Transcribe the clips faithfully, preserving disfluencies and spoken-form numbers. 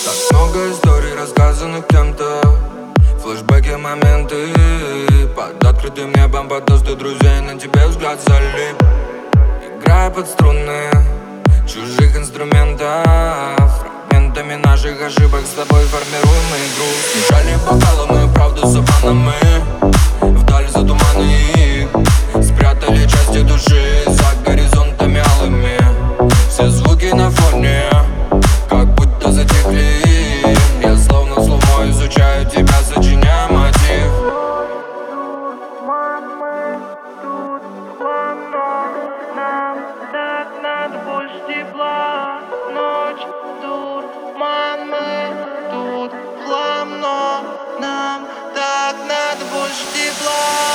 Так много историй, рассказанных кем-то, флешбеки, моменты под открытым небом, под дождь друзей. На тебе взгляд залип, играя под струны чужих инструментов, фрагментами наших ошибок с тобой формируем игру. Смешали бокалы, мы правду с обманами, вдаль за туманы их спрятали части души за горизонтами алыми. Все звуки на фоне как будто затихли. Я словно в слоумо изучаю тебя, сочиняя мотив. Нам так надо больше тепла. Ночь, дурман, мы тут хлам, но нам так надо больше тепла.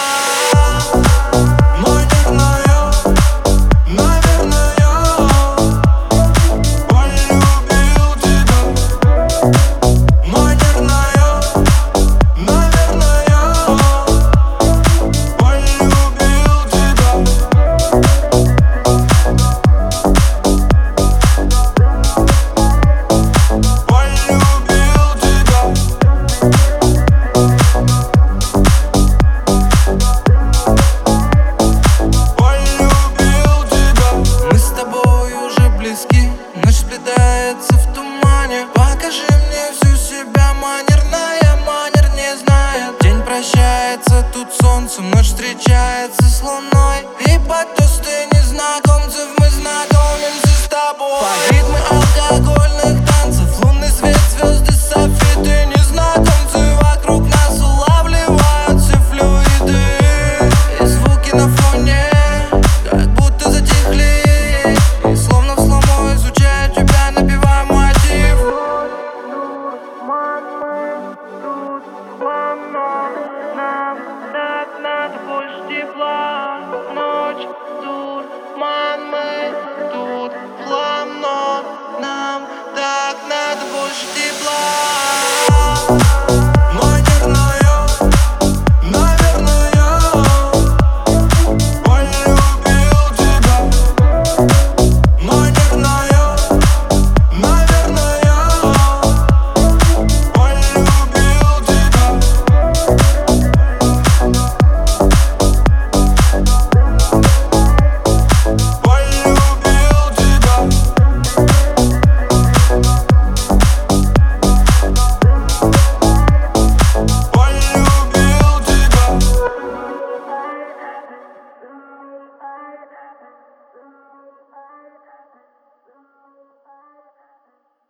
Ночь сплетается в тумане. Покажи мне всю себя, манерная, манер не знает. День прощается тут солнцем, ночь встречается с луной. И под тосты незнакомцев мы знакомимся с тобой. Под ритмы алкогольных танцев, лунный свет, звезды, софиты. Незнакомцы вокруг нас улавливают все флюиды. И звуки на фоне как будто затихли. И словно в слоумо изучаю тебя, напеваю мотив. Нам так надо больше тепла. Ночь, дурман, мы тут хлам, но нам так надо больше тепла.